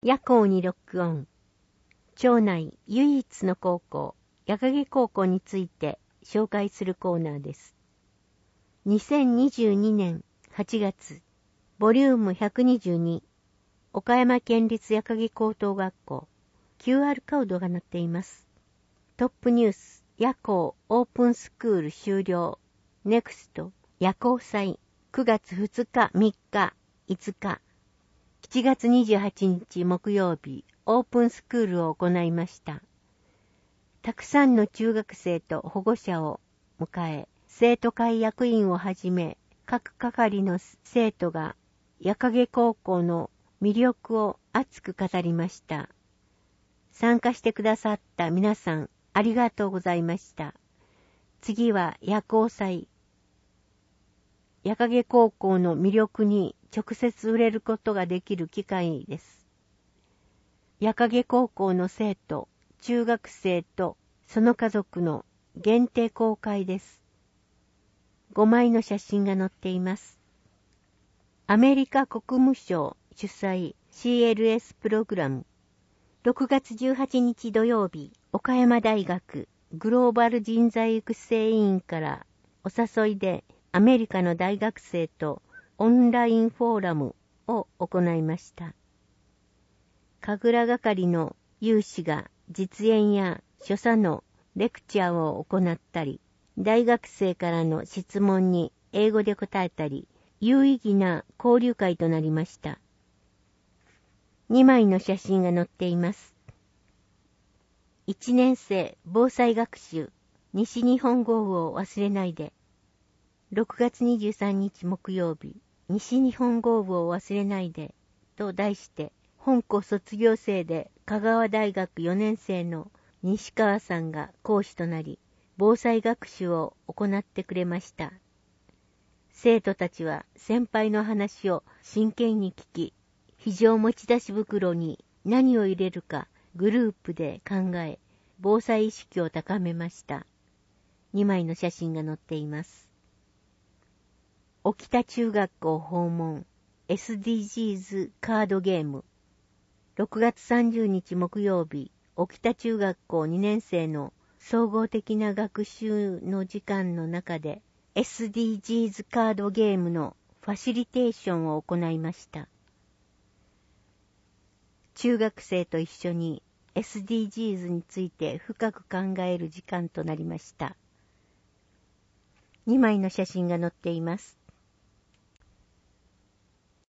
夜行にロックオン。町内唯一の高校、矢影高校について紹介するコーナーです。2022年8月、ボリューム122、岡山県立矢影高等学校、QR コードが載っています。トップニュース、夜行オープンスクール終了。ネクスト、夜行祭、9月2日、3日、5日。7月28日木曜日、オープンスクールを行いました。たくさんの中学生と保護者を迎え、生徒会役員をはじめ、各係の生徒が矢影高校の魅力を熱く語りました。参加してくださった皆さん、ありがとうございました。次は夜行祭。矢影高校の魅力に直接触れることができる機会です。矢影高校の生徒、中学生とその家族の限定公開です。5枚の写真が載っています。アメリカ国務省主催 CLS プログラム。6月18日土曜日、岡山大学グローバル人材育成委員からお誘いでアメリカの大学生とオンラインフォーラムを行いました。神楽係の有志が実演や所作のレクチャーを行ったり、大学生からの質問に英語で答えたり、有意義な交流会となりました。2枚の写真が載っています。1年生防災学習、西日本豪雨を忘れないで。6月23日木曜日、西日本豪雨を忘れないでと題して、本校卒業生で香川大学4年生の西川さんが講師となり、防災学習を行ってくれました。生徒たちは先輩の話を真剣に聞き、非常持ち出し袋に何を入れるかグループで考え、防災意識を高めました。2枚の写真が載っています。沖田中学校訪問 SDGs カードゲーム。6月30日木曜日、沖田中学校2年生の総合的な学習の時間の中で SDGs カードゲームのファシリテーションを行いました。中学生と一緒に SDGs について深く考える時間となりました。2枚の写真が載っています。